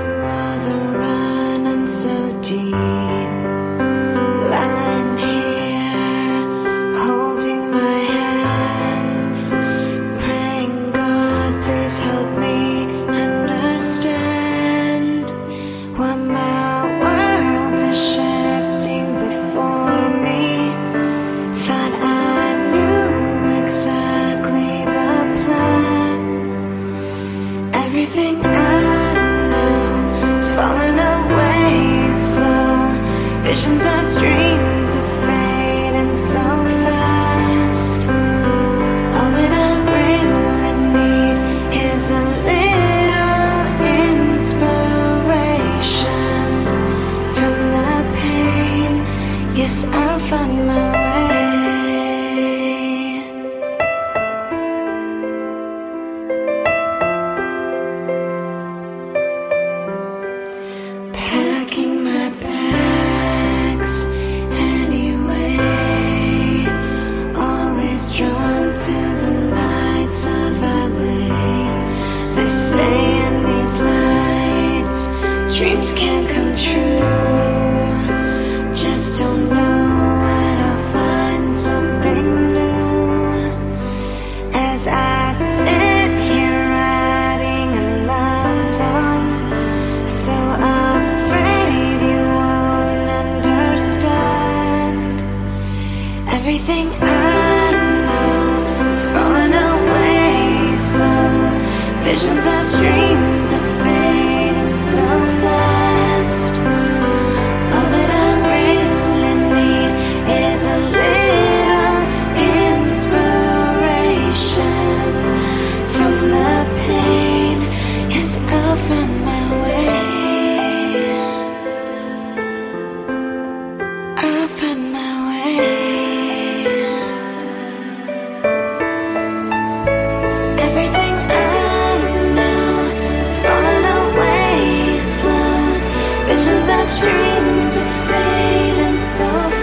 all the running so deep, lying here, holding my hands, praying, God, please help me understand why my world is shifting before me. Thought I knew exactly the plan. Everything I know is falling away slow. Visions of dreams are fading so fast. All that I really need is a little inspiration from the pain. Yes, I'll find my way. Packing my bags anyway, always drawn to the lights of LA. They say in these lights, dreams can't come true. Just don't know when I'll find something new. As I sit here writing a love song, so afraid you won't understand. Everything I know is falling away slow. Visions of dreams are fading so fast. All that I really need is a little inspiration from the pain. Yes, I'll find my way. I'll find my way. Everything I know is falling away slow. Visions of dreams are fading so